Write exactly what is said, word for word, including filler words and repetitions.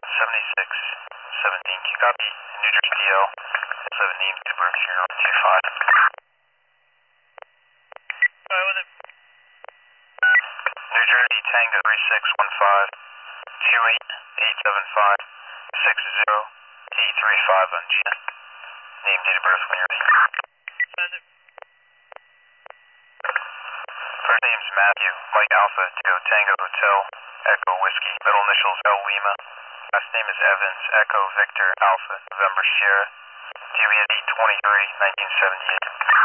seventy-six seventeen. Can you copy New Jersey D L? seven names, date of birth, zero two five. Sorry, was it? New Jersey Tango three six one five two eight eight seven five six zero eight three five on G. Name, date of birth when you're ready. First name's Matthew, Mike Alpha, Echo Tango Hotel, Echo Whiskey, middle initials L Lima. Last name is Evans, Echo Victor Alpha, November Sierra. D V eight twenty-three, nineteen seventy-eight.